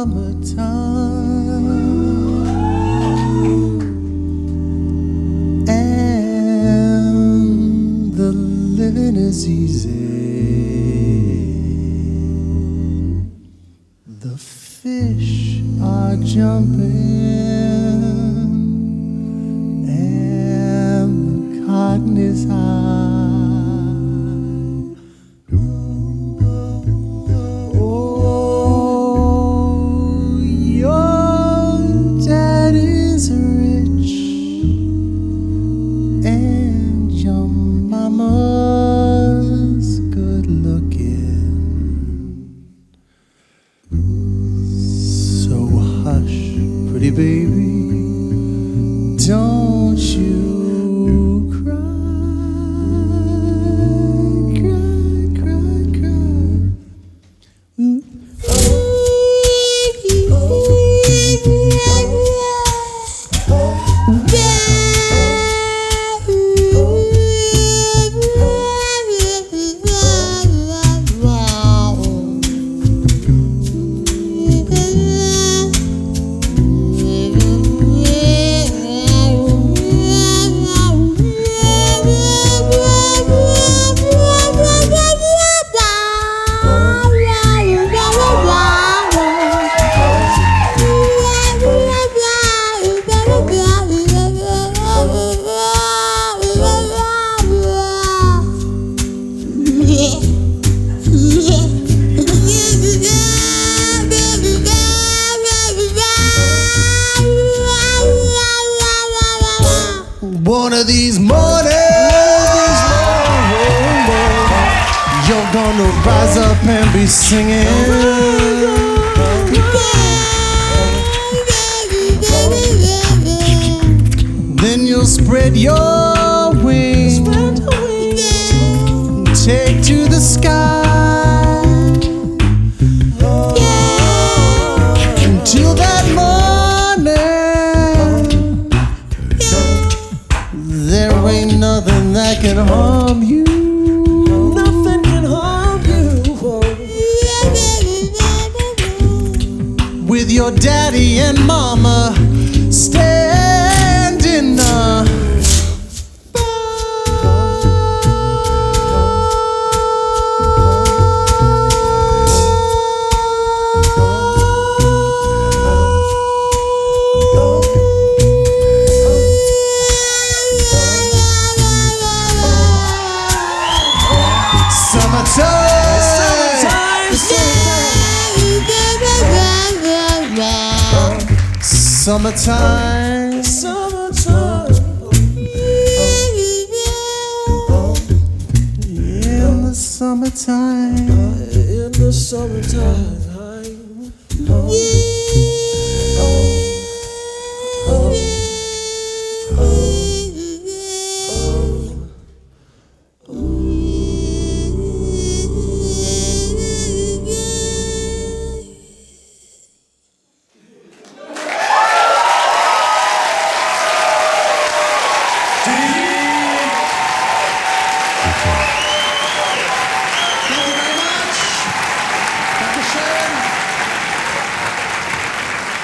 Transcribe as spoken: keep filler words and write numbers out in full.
summertime, and the living is easy. The fish are jumping, and the cotton is high. Mama's good looking, so hush, pretty baby, don't you cry, cry, cry, cry. Ooh. One of these mornings, you're gonna rise up and be singing. Then you'll spread your wings, take to the sky, until that morning there ain't nothing that can harm you. Nothing can harm you. With your daddy and mama standing up. Summertime, summertime, in the summertime, in the summertime.